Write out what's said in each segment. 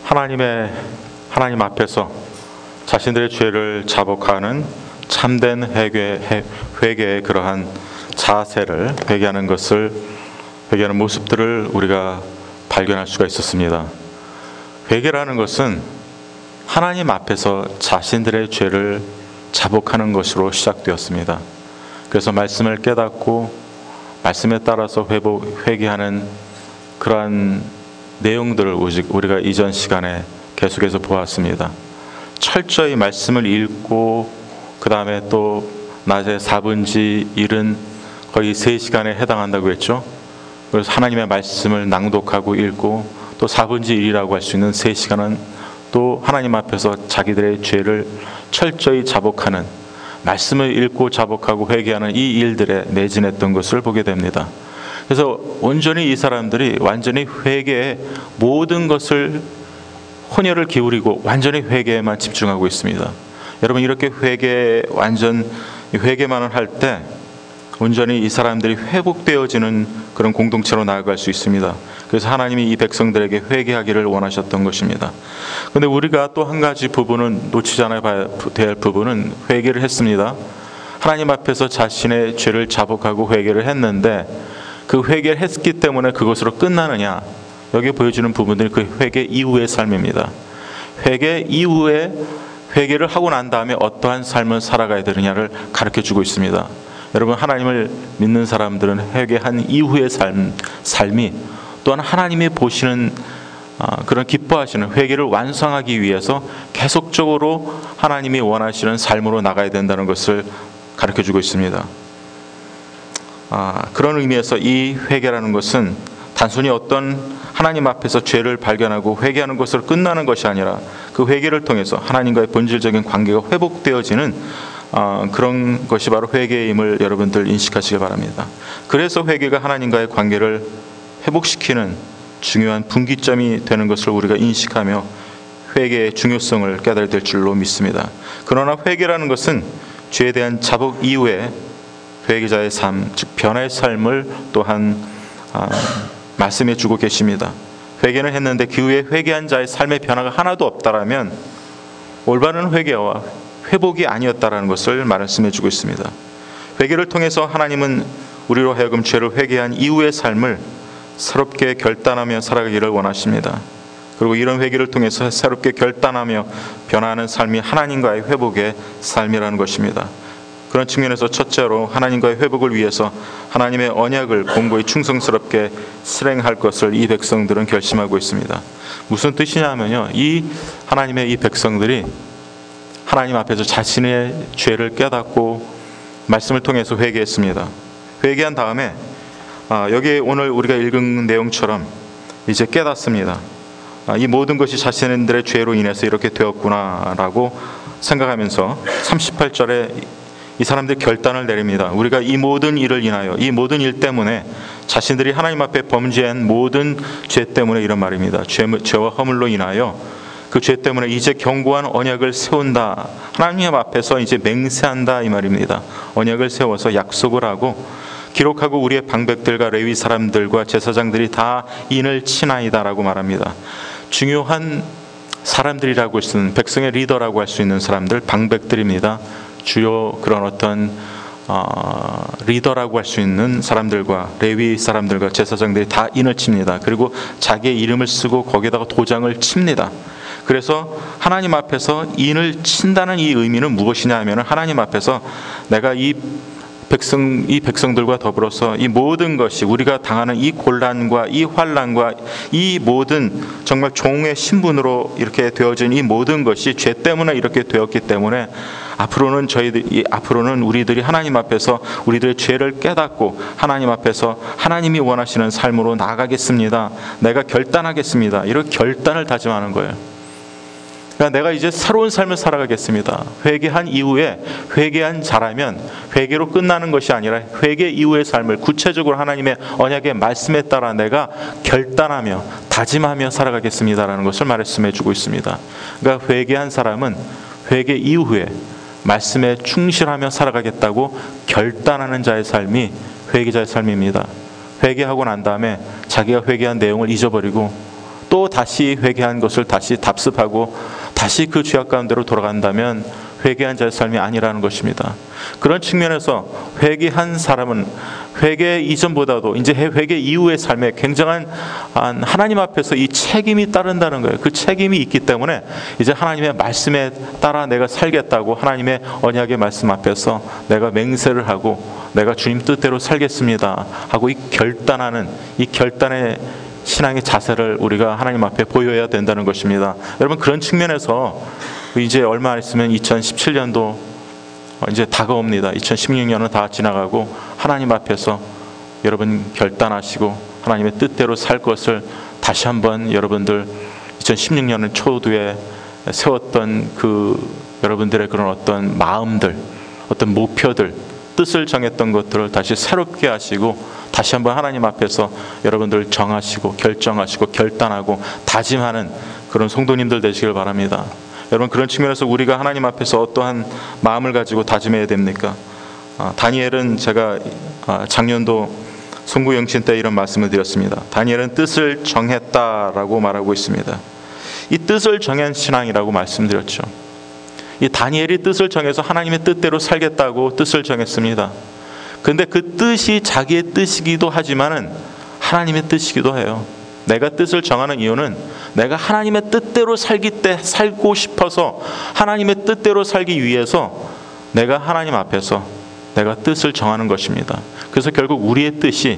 하나님 앞에서 자신들의 죄를 자복하는 참된 회개의 그러한 자세를 회개하는 모습들을 우리가 발견할 수가 있었습니다. 회개라는 것은 하나님 앞에서 자신들의 죄를 자복하는 것으로 시작되었습니다. 그래서 말씀을 깨닫고 말씀에 따라서 회개하는 그러한 내용들을 우리가 이전 시간에 계속해서 보았습니다. 철저히 말씀을 읽고 그 다음에 또 낮에 4분지 1은 거의 3시간에 해당한다고 했죠. 그래서 하나님의 말씀을 낭독하고 읽고 또 4분지 1이라고 할 수 있는 3시간은 또 하나님 앞에서 자기들의 죄를 철저히 자복하는, 말씀을 읽고 자복하고 회개하는 이 일들에 매진했던 것을 보게 됩니다. 그래서 온전히 이 사람들이 완전히 회개에 모든 것을 혼혈을 기울이고 완전히 회개에만 집중하고 있습니다. 여러분, 이렇게 회개만을 할 때 온전히 이 사람들이 회복되어지는 그런 공동체로 나아갈 수 있습니다. 그래서 하나님이 이 백성들에게 회개하기를 원하셨던 것입니다. 그런데 우리가 또 한 가지 부분은 놓치지 않아야 될 부분은 회개를 했습니다. 하나님 앞에서 자신의 죄를 자복하고 회개를 했는데 그 회개를 했기 때문에 그것으로 끝나느냐? 여기 보여주는 부분들이 그 회개 이후의 삶입니다. 회개 이후에 회개를 하고 난 다음에 어떠한 삶을 살아가야 되느냐를 가르쳐주고 있습니다. 여러분, 하나님을 믿는 사람들은 회개한 이후의 삶이 또한 하나님이 보시는 그런 기뻐하시는 회개를 완성하기 위해서 계속적으로 하나님이 원하시는 삶으로 나가야 된다는 것을 가르쳐주고 있습니다. 그런 의미에서 이 회개라는 것은 단순히 어떤 하나님 앞에서 죄를 발견하고 회개하는 것으로 끝나는 것이 아니라 그 회개를 통해서 하나님과의 본질적인 관계가 회복되어지는 그런 것이 바로 회개임을 여러분들 인식하시기 바랍니다. 그래서 회개가 하나님과의 관계를 회복시키는 중요한 분기점이 되는 것을 우리가 인식하며 회개의 중요성을 깨달아야 될 줄로 믿습니다. 그러나 회개라는 것은 죄에 대한 자복 이후에 회개자의 삶, 즉 변화의 삶을 또한 말씀해 주고 계십니다. 회개는 했는데 그 후에 회개한 자의 삶의 변화가 하나도 없다라면 올바른 회개와 회복이 아니었다라는 것을 말씀해 주고 있습니다. 회개를 통해서 하나님은 우리로 하여금 죄를 회개한 이후의 삶을 새롭게 결단하며 살아가기를 원하십니다. 그리고 이런 회개를 통해서 새롭게 결단하며 변화하는 삶이 하나님과의 회복의 삶이라는 것입니다. 그런 측면에서 첫째로 하나님과의 회복을 위해서 하나님의 언약을 공고히 충성스럽게 실행할 것을 이 백성들은 결심하고 있습니다. 무슨 뜻이냐면요, 이 하나님의 이 백성들이 하나님 앞에서 자신의 죄를 깨닫고 말씀을 통해서 회개했습니다. 회개한 다음에 여기 오늘 우리가 읽은 내용처럼 이제 깨닫습니다. 이 모든 것이 자신들의 죄로 인해서 이렇게 되었구나라고 생각하면서 38절에 이 사람들이 결단을 내립니다. 우리가 이 모든 일을 인하여, 이 모든 일 때문에 자신들이 하나님 앞에 범죄한 모든 죄 때문에 이런 말입니다. 죄와 허물로 인하여 그 죄 때문에 이제 견고한 언약을 세운다. 하나님 앞에서 이제 맹세한다 이 말입니다. 언약을 세워서 약속을 하고 기록하고 우리의 방백들과 레위 사람들과 제사장들이 다 인을 치나이다라고 말합니다. 중요한 사람들이라고 할 수 있는, 백성의 리더라고 할 수 있는 사람들, 방백들입니다. 주요 그런 어떤 리더라고 할 수 있는 사람들과 레위 사람들과 제사장들이 다 인을 칩니다. 그리고 자기의 이름을 쓰고 거기에다가 도장을 칩니다. 그래서 하나님 앞에서 인을 친다는 이 의미는 무엇이냐 하면 하나님 앞에서 내가 이 백성들과 더불어서 이 모든 것이 우리가 당하는 이 곤란과 이 환난과 이 모든 정말 종의 신분으로 이렇게 되어진 이 모든 것이 죄 때문에 이렇게 되었기 때문에 앞으로는 우리들이 하나님 앞에서 우리들의 죄를 깨닫고 하나님 앞에서 하나님이 원하시는 삶으로 나아가겠습니다. 내가 결단하겠습니다. 이런 결단을 다짐하는 거예요. 그러니까 내가 이제 새로운 삶을 살아가겠습니다. 회개한 이후에 회개한 자라면 회개로 끝나는 것이 아니라 회개 이후의 삶을 구체적으로 하나님의 언약의 말씀에 따라 내가 결단하며 다짐하며 살아가겠습니다라는 것을 말씀해 주고 있습니다. 그러니까 회개한 사람은 회개 이후에 말씀에 충실하며 살아가겠다고 결단하는 자의 삶이 회개자의 삶입니다. 회개하고 난 다음에 자기가 회개한 내용을 잊어버리고 또 다시 회개한 것을 다시 답습하고 다시 그 죄악 가운데로 돌아간다면 회개한 자의 삶이 아니라는 것입니다. 그런 측면에서 회개한 사람은 회개 이전보다도 이제 회개 이후의 삶에 굉장한 하나님 앞에서 이 책임이 따른다는 거예요. 그 책임이 있기 때문에 이제 하나님의 말씀에 따라 내가 살겠다고 하나님의 언약의 말씀 앞에서 내가 맹세를 하고 내가 주님 뜻대로 살겠습니다 하고 이 결단의 신앙의 자세를 우리가 하나님 앞에 보여야 된다는 것입니다. 여러분, 그런 측면에서 이제 얼마 안 있으면 2017년도 이제 다가옵니다. 2016년은 다 지나가고 하나님 앞에서 여러분 결단하시고 하나님의 뜻대로 살 것을 다시 한번 여러분들 2016년은 초두에 세웠던 그 여러분들의 그런 어떤 마음들, 어떤 목표들, 뜻을 정했던 것들을 다시 새롭게 하시고 다시 한번 하나님 앞에서 여러분들 정하시고 결정하시고 결단하고 다짐하는 그런 성도님들 되시길 바랍니다. 여러분, 그런 측면에서 우리가 하나님 앞에서 어떠한 마음을 가지고 다짐해야 됩니까? 다니엘은 제가 작년도 송구영신 때 이런 말씀을 드렸습니다. 다니엘은 뜻을 정했다라고 말하고 있습니다. 이 뜻을 정한 신앙이라고 말씀드렸죠. 이 다니엘이 뜻을 정해서 하나님의 뜻대로 살겠다고 뜻을 정했습니다. 그런데 그 뜻이 자기의 뜻이기도 하지만은 하나님의 뜻이기도 해요. 내가 뜻을 정하는 이유는 내가 하나님의 뜻대로 살고 싶어서 하나님의 뜻대로 살기 위해서 내가 하나님 앞에서 내가 뜻을 정하는 것입니다. 그래서 결국 우리의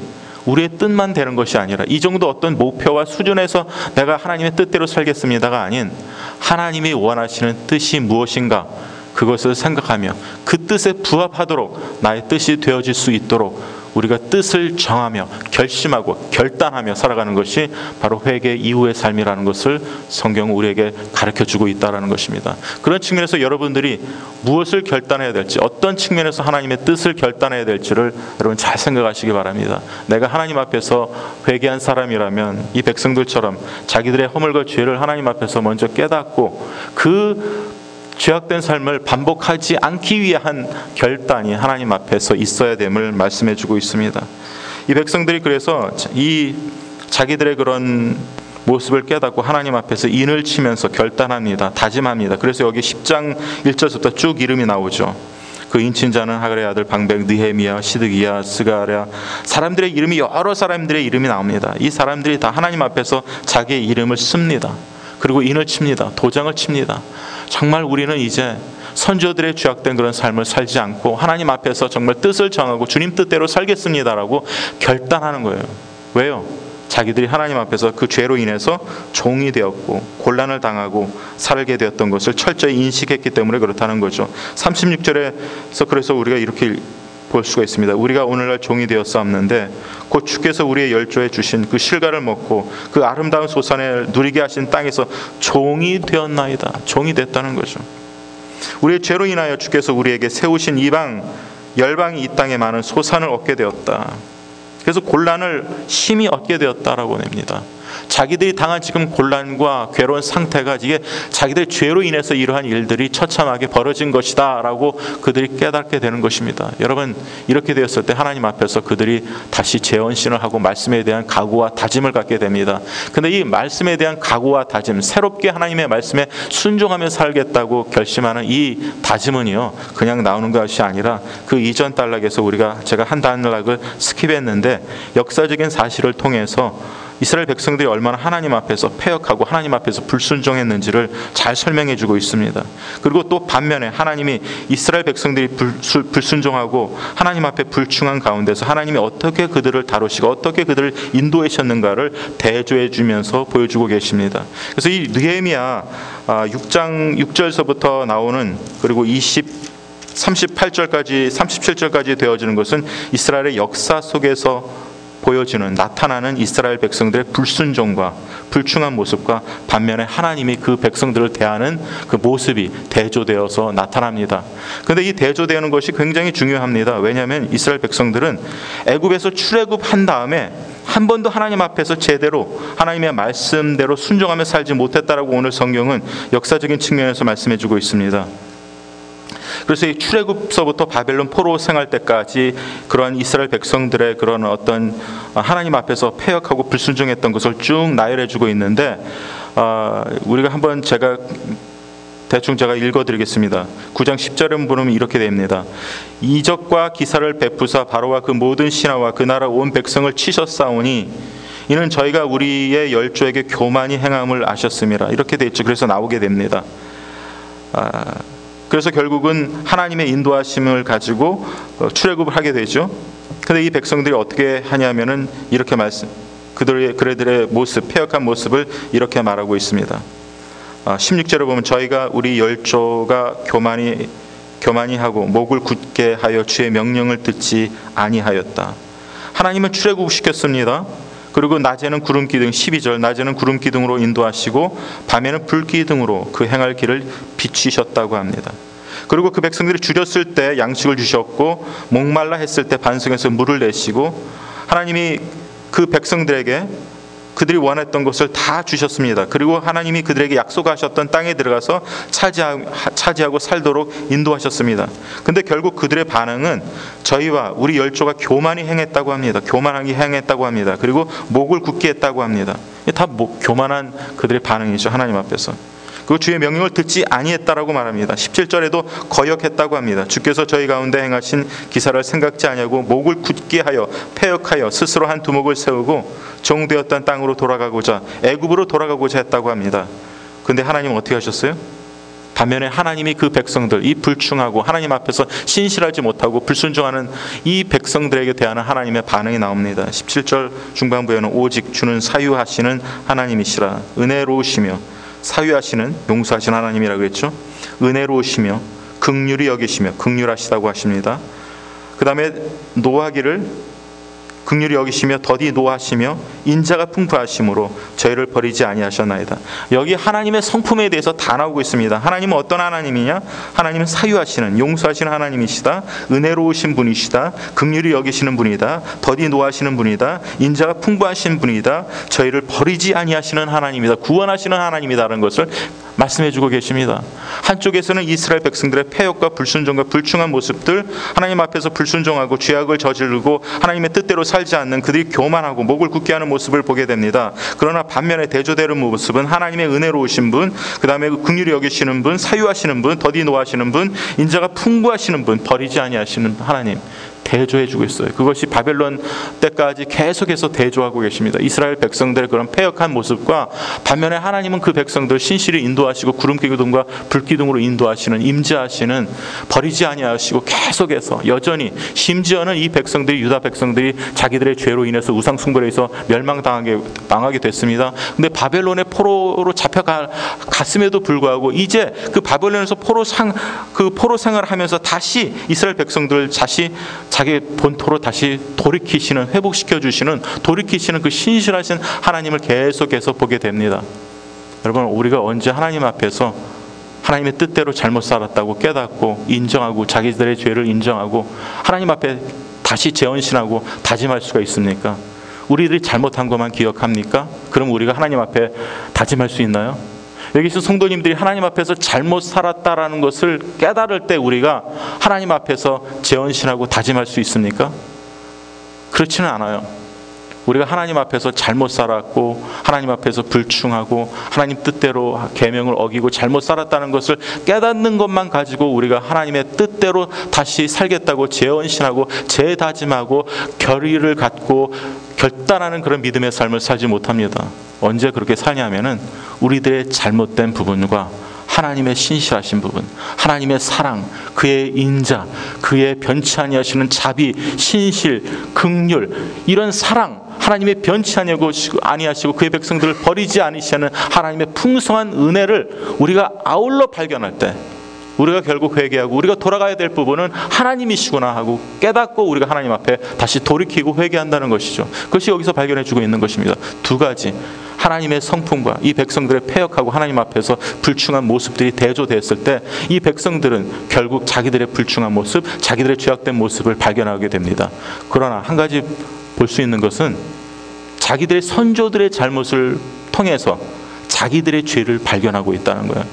뜻만 되는 것이 아니라 이 정도 어떤 목표와 수준에서 내가 하나님의 뜻대로 살겠습니다가 아닌 하나님이 원하시는 뜻이 무엇인가 그것을 생각하며 그 뜻에 부합하도록 나의 뜻이 되어질 수 있도록 우리가 뜻을 정하며 결심하고 결단하며 살아가는 것이 바로 회개 이후의 삶이라는 것을 성경은 우리에게 가르쳐주고 있다는 것입니다. 그런 측면에서 여러분들이 무엇을 결단해야 될지, 어떤 측면에서 하나님의 뜻을 결단해야 될지를 여러분 잘 생각하시기 바랍니다. 내가 하나님 앞에서 회개한 사람이라면 이 백성들처럼 자기들의 허물과 죄를 하나님 앞에서 먼저 깨닫고 그 죄악된 삶을 반복하지 않기 위한 결단이 하나님 앞에서 있어야 됨을 말씀해 주고 있습니다. 이 백성들이 그래서 이 자기들의 그런 모습을 깨닫고 하나님 앞에서 인을 치면서 결단합니다. 다짐합니다. 그래서 여기 10장 1절부터 쭉 이름이 나오죠. 그 인친자는 하갈의 아들 방백, 느헤미야, 시드기야, 스가랴, 사람들의 이름이 여러 사람들의 이름이 나옵니다. 이 사람들이 다 하나님 앞에서 자기의 이름을 씁니다. 그리고 인을 칩니다. 도장을 칩니다. 정말 우리는 이제 선조들의 죄악된 그런 삶을 살지 않고 하나님 앞에서 정말 뜻을 정하고 주님 뜻대로 살겠습니다라고 결단하는 거예요. 왜요? 자기들이 하나님 앞에서 그 죄로 인해서 종이 되었고 곤란을 당하고 살게 되었던 것을 철저히 인식했기 때문에 그렇다는 거죠. 36절에서 그래서 우리가 이렇게 볼 수가 있습니다. 우리가 오늘날 종이 되었사옵는데 곧 주께서 우리의 열조에 주신 그 실과를 먹고 그 아름다운 소산을 누리게 하신 땅에서 종이 되었나이다. 종이 됐다는 거죠. 우리의 죄로 인하여 주께서 우리에게 세우신 이방 열방이 이 땅에 많은 소산을 얻게 되었다. 그래서 곤란을 심히 얻게 되었다라고 냅니다. 자기들이 당한 지금 곤란과 괴로운 상태가 이게 자기들의 죄로 인해서 이러한 일들이 처참하게 벌어진 것이다 라고 그들이 깨닫게 되는 것입니다. 여러분, 이렇게 되었을 때 하나님 앞에서 그들이 다시 재헌신을 하고 말씀에 대한 각오와 다짐을 갖게 됩니다. 근데 이 말씀에 대한 각오와 다짐, 새롭게 하나님의 말씀에 순종하며 살겠다고 결심하는 이 다짐은요, 그냥 나오는 것이 아니라 그 이전 단락에서 제가 한 단락을 스킵했는데 역사적인 사실을 통해서 이스라엘 백성들이 얼마나 하나님 앞에서 패역하고 하나님 앞에서 불순종했는지를 잘 설명해 주고 있습니다. 그리고 또 반면에 하나님이 이스라엘 백성들이 불순종하고 하나님 앞에 불충한 가운데서 하나님이 어떻게 그들을 다루시고 어떻게 그들을 인도하셨는가를 대조해 주면서 보여주고 계십니다. 그래서 이 느헤미야 6장 6절서부터 나오는 그리고 38절까지 37절까지 되어지는 것은 이스라엘의 역사 속에서 보여지는 나타나는 이스라엘 백성들의 불순종과 불충한 모습과 반면에 하나님이 그 백성들을 대하는 그 모습이 대조되어서 나타납니다. 그런데 이 대조되는 것이 굉장히 중요합니다. 왜냐하면 이스라엘 백성들은 애굽에서 출애굽한 다음에 한 번도 하나님 앞에서 제대로 하나님의 말씀대로 순종하며 살지 못했다라고 오늘 성경은 역사적인 측면에서 말씀해주고 있습니다. 그래서 이 출애굽서부터 바벨론 포로 생활 때까지 그러한 이스라엘 백성들의 그런 어떤 하나님 앞에서 패역하고 불순종했던 것을 쭉 나열해주고 있는데, 우리가 한번 대충 제가 읽어드리겠습니다. 9장 10절에 보면 이렇게 됩니다. 이적과 기사를 베푸사 바로와 그 모든 신하와 그 나라 온 백성을 치셨사오니 이는 저희가 우리의 열조에게 교만히 행함을 아셨음이라. 이렇게 돼 있죠. 그래서 나오게 됩니다. 그래서 결국은 하나님의 인도하심을 가지고 출애굽을 하게 되죠. 근데 이 백성들이 어떻게 하냐면은 이렇게 그들의 모습, 패역한 모습을 이렇게 말하고 있습니다. 16절에 보면 저희가 우리 열조가 교만히 하고 목을 굳게 하여 주의 명령을 듣지 아니하였다. 하나님은 출애굽시켰습니다. 그리고 낮에는 구름기둥, 12절, 낮에는 구름기둥으로 인도하시고 밤에는 불기둥으로 그 행할 길을 비추셨다고 합니다. 그리고 그 백성들이 줄였을 때 양식을 주셨고 목말라 했을 때 반석에서 물을 내시고 하나님이 그 백성들에게 그들이 원했던 것을 다 주셨습니다. 그리고 하나님이 그들에게 약속하셨던 땅에 들어가서 차지하고 살도록 인도하셨습니다. 근데 결국 그들의 반응은 저희와 우리 열조가 교만히 행했다고 합니다. 교만하게 행했다고 합니다. 그리고 목을 굳게 했다고 합니다. 다 교만한 그들의 반응이죠. 하나님 앞에서. 그 주의 명령을 듣지 아니했다라고 말합니다. 17절에도 거역했다고 합니다. 주께서 저희 가운데 행하신 기사를 생각지 아니하고 목을 굳게 하여 패역하여 스스로 한 두목을 세우고 종되었던 땅으로 돌아가고자 애굽으로 돌아가고자 했다고 합니다. 근데 하나님은 어떻게 하셨어요? 반면에 하나님이 그 백성들, 이 불충하고 하나님 앞에서 신실하지 못하고 불순종하는 이 백성들에게 대하는 하나님의 반응이 나옵니다. 17절 중반부에는 오직 주는 사유하시는 하나님이시라. 은혜로우시며 사유하시는, 용서하시는 하나님이라고 했죠. 은혜로우시며 긍휼히 여기시며, 긍휼하시다고 하십니다. 그 다음에 노하기를 긍휼히 여기시며 더디 노하시며 인자가 풍부하심으로 저희를 버리지 아니하셨나이다. 여기 하나님의 성품에 대해서 다 나오고 있습니다. 하나님은 어떤 하나님이냐? 하나님은 사유하시는, 용서하시는 하나님이시다. 은혜로우신 분이시다. 긍휼히 여기시는 분이다. 더디 노하시는 분이다. 인자가 풍부하신 분이다. 저희를 버리지 아니하시는 하나님이다. 구원하시는 하나님이다라는 것을 말씀해주고 계십니다. 한쪽에서는 이스라엘 백성들의 패역과 불순종과 불충한 모습들, 하나님 앞에서 불순종하고 죄악을 저지르고 하나님의 뜻대로 살지 않는 그들이 교만하고 목을 굳게 하는 모습을 보게 됩니다. 그러나 반면에 대조되는 모습은 하나님의 은혜로우신 분, 그 다음에 긍휼히 여기시는 분, 사유하시는 분, 더디 노하시는 분, 인자가 풍부하시는 분, 버리지 아니하시는 하나님, 대조해주고 있어요. 그것이 바벨론 때까지 계속해서 대조하고 계십니다. 이스라엘 백성들의 그런 패역한 모습과 반면에 하나님은 그 백성들 신실히 인도하시고 구름기둥과 불기둥으로 인도하시는, 임재하시는, 버리지 아니하시고 계속해서 여전히, 심지어는 이 백성들이, 유다 백성들이 자기들의 죄로 인해서 우상 숭배에서 멸망하게 됐습니다. 근데 바벨론의 포로로 잡혀갔음에도 불구하고 이제 그 바벨론에서 포로 생활을 하면서 다시 이스라엘 백성들 자기 본토로 다시 돌이키시는, 회복시켜주시는, 돌이키시는 그 신실하신 하나님을 계속해서 보게 됩니다. 여러분, 우리가 언제 하나님 앞에서 하나님의 뜻대로 잘못 살았다고 깨닫고 인정하고 자기들의 죄를 인정하고 하나님 앞에 다시 재헌신하고 다짐할 수가 있습니까? 우리들이 잘못한 것만 기억합니까? 그럼 우리가 하나님 앞에 다짐할 수 있나요? 여기서 성도님들이 하나님 앞에서 잘못 살았다라는 것을 깨달을 때 우리가 하나님 앞에서 재헌신하고 다짐할 수 있습니까? 그렇지는 않아요. 우리가 하나님 앞에서 잘못 살았고 하나님 앞에서 불충하고 하나님 뜻대로 계명을 어기고 잘못 살았다는 것을 깨닫는 것만 가지고 우리가 하나님의 뜻대로 다시 살겠다고 재헌신하고 재다짐하고 결의를 갖고 결단하는 그런 믿음의 삶을 살지 못합니다. 언제 그렇게 사냐면은 우리들의 잘못된 부분과 하나님의 신실하신 부분, 하나님의 사랑, 그의 인자, 그의 변치 아니하시는 자비, 신실, 긍휼, 이런 사랑, 하나님의 변치 아니하시고 그의 백성들을 버리지 않으시는 하나님의 풍성한 은혜를 우리가 아울러 발견할 때 우리가 결국 회개하고 우리가 돌아가야 될 부분은 하나님이시구나 하고 깨닫고 우리가 하나님 앞에 다시 돌이키고 회개한다는 것이죠. 그것이 여기서 발견해 주고 있는 것입니다. 두 가지, 하나님의 성품과 이 백성들의 패역하고 하나님 앞에서 불충한 모습들이 대조됐을 때 이 백성들은 결국 자기들의 불충한 모습, 자기들의 죄악된 모습을 발견하게 됩니다. 그러나 한 가지 볼 수 있는 것은 자기들의 선조들의 잘못을 통해서 자기들의 죄를 발견하고 있다는 거예요.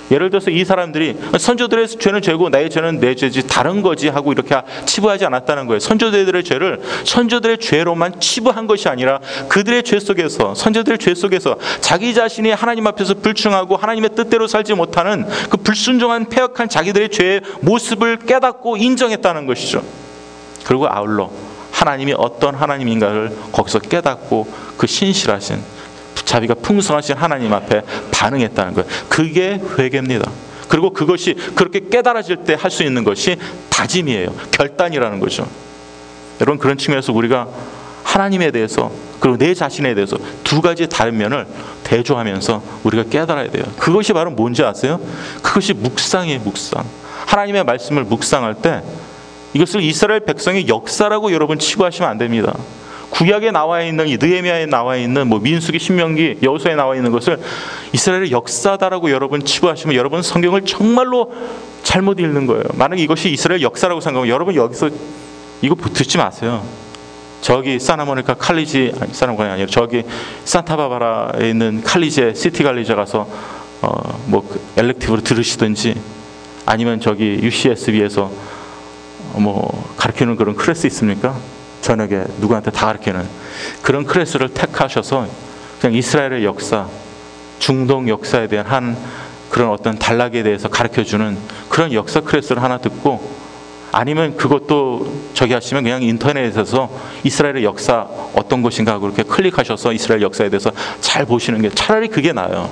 예를 들어서 이 사람들이 선조들의 죄는 죄고 나의 죄는 내 죄지 다른 거지 하고 이렇게 치부하지 않았다는 거예요. 선조들의 죄를 선조들의 죄로만 치부한 것이 아니라 그들의 죄 속에서, 선조들의 죄 속에서 자기 자신이 하나님 앞에서 불충하고 하나님의 뜻대로 살지 못하는 그 불순종한 패역한 자기들의 죄의 모습을 깨닫고 인정했다는 것이죠. 그리고 아울러 하나님이 어떤 하나님인가를 거기서 깨닫고 그 신실하신, 자비가 풍성하신 하나님 앞에 반응했다는 거예요. 그게 회개입니다. 그리고 그것이 그렇게 깨달아질 때 할 수 있는 것이 다짐이에요. 결단이라는 거죠. 여러분, 그런 측면에서 우리가 하나님에 대해서 그리고 내 자신에 대해서 두 가지 다른 면을 대조하면서 우리가 깨달아야 돼요. 그것이 바로 뭔지 아세요? 그것이 묵상이에요. 묵상. 하나님의 말씀을 묵상할 때 이것을 이스라엘 백성의 역사라고 여러분 치부하시면 안 됩니다. 구약에 나와 있는, 이 느헤미야에 나와 있는, 민수기, 신명기, 여호수아에 나와 있는 것을 이스라엘의 역사다라고 여러분 치부하시면 여러분 성경을 정말로 잘못 읽는 거예요. 만약 이것이 이스라엘 역사라고 생각하면 여러분 여기서 이거 듣지 마세요. 저기 사나모니카 칼리지, 아니 사나모니카 아니라 저기 산타바바라에 있는 칼리제, 시티 칼리제 가서 엘렉티브로 들으시든지, 아니면 저기 UCSB에서 가르치는 그런 클래스 있습니까? 저녁에 누구한테 다 가르치는 그런 클래스를 택하셔서 그냥 이스라엘의 역사, 중동 역사에 대한 한 그런 어떤 단락에 대해서 가르쳐주는 그런 역사 클래스를 하나 듣고, 아니면 그것도 저기 하시면 그냥 인터넷에서 이스라엘의 역사 어떤 것인가 하고 그렇게 클릭하셔서 이스라엘 역사에 대해서 잘 보시는 게 차라리 그게 나아요.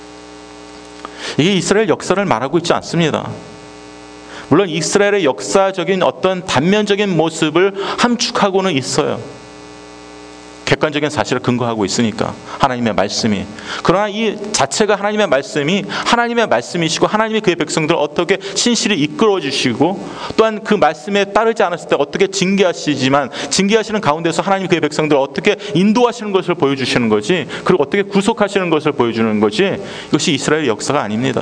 이게 이스라엘 역사를 말하고 있지 않습니다. 물론 이스라엘의 역사적인 어떤 단면적인 모습을 함축하고는 있어요. 객관적인 사실을 근거하고 있으니까, 하나님의 말씀이. 그러나 이 자체가 하나님의 말씀이 하나님의 말씀이시고 하나님이 그의 백성들을 어떻게 신실히 이끌어 주시고, 또한 그 말씀에 따르지 않았을 때 어떻게 징계하시지만 징계하시는 가운데서 하나님이 그의 백성들을 어떻게 인도하시는 것을 보여주시는 거지, 그리고 어떻게 구속하시는 것을 보여주는 거지, 이것이 이스라엘의 역사가 아닙니다.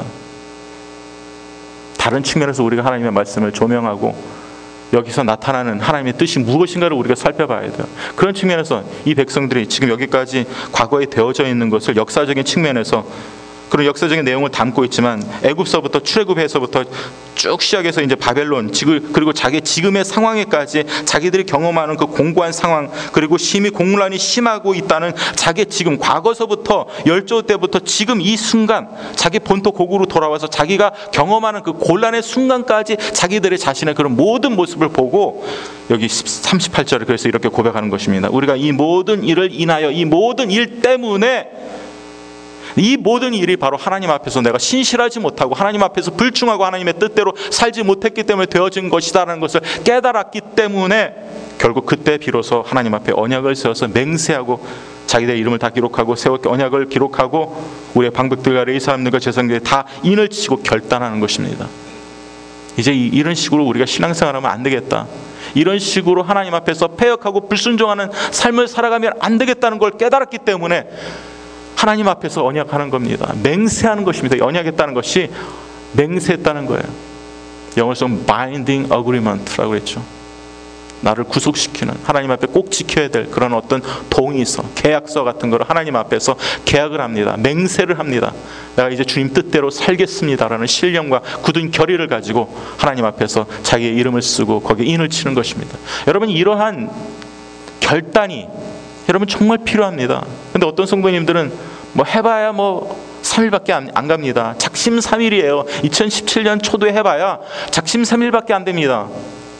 다른 측면에서 우리가 하나님의 말씀을 조명하고 여기서 나타나는 하나님의 뜻이 무엇인가를 우리가 살펴봐야 돼요. 그런 측면에서 이 백성들이 지금 여기까지 과거에 되어져 있는 것을 역사적인 측면에서 그런 역사적인 내용을 담고 있지만, 애굽서부터 출애굽해서부터 쭉 시작해서 이제 바벨론, 그리고 자기 지금의 상황에까지 자기들이 경험하는 그 공고한 상황, 그리고 심히 공란이 심하고 있다는 자기 지금 과거서부터 열조 때부터 지금 이 순간 자기 본토 고국으로 돌아와서 자기가 경험하는 그 곤란의 순간까지 자기들의 자신의 그런 모든 모습을 보고 여기 38절에 그래서 이렇게 고백하는 것입니다. 우리가 이 모든 일을 인하여, 이 모든 일 때문에, 이 모든 일이 바로 하나님 앞에서 내가 신실하지 못하고 하나님 앞에서 불충하고 하나님의 뜻대로 살지 못했기 때문에 되어진 것이다라는 것을 깨달았기 때문에 결국 그때 비로소 하나님 앞에 언약을 세워서 맹세하고 자기들의 이름을 다 기록하고 세웠게 언약을 기록하고 우리의 방백들과 레위 사람들과 제사장들이 다 인을 치고 결단하는 것입니다. 이제 이런 식으로 우리가 신앙생활하면 안 되겠다. 이런 식으로 하나님 앞에서 패역하고 불순종하는 삶을 살아가면 안 되겠다는 걸 깨달았기 때문에 하나님 앞에서 언약하는 겁니다. 맹세하는 것입니다. 언약했다는 것이 맹세했다는 거예요. 영어에서 binding agreement라고 했죠. 나를 구속시키는, 하나님 앞에 꼭 지켜야 될 그런 어떤 동의서, 계약서 같은 거를 하나님 앞에서 계약을 합니다. 맹세를 합니다. 내가 이제 주님 뜻대로 살겠습니다라는 신령과 굳은 결의를 가지고 하나님 앞에서 자기의 이름을 쓰고 거기에 인을 치는 것입니다. 여러분, 이러한 결단이 여러분 정말 필요합니다. 근데 어떤 성도님들은 해봐야 3일밖에 안 갑니다. 작심 3일이에요. 2017년 초도에 해봐야 작심 3일밖에 안 됩니다.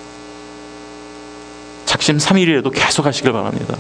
작심 3일이라도 계속 하시길 바랍니다.